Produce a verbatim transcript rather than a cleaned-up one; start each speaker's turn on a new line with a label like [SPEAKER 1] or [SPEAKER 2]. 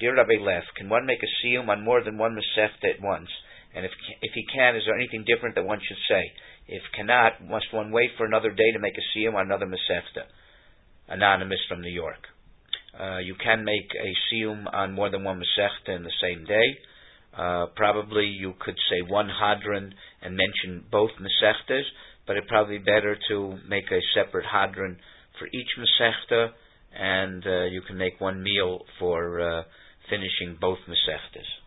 [SPEAKER 1] Dear Rabbi Leff, can one make a siyum on more than one Masechta at once? And if if he can, is there anything different that one should say? If cannot, must one wait for another day to make a siyum on another Masechta? Anonymous from New York. Uh, you can make a siyum on more than one Masechta in the same day. Uh, probably you could say one Hadran and mention both Masechtas, but it'd probably be better to make a separate Hadran for each Masechta, and uh, you can make one meal for uh, finishing both Masechtas.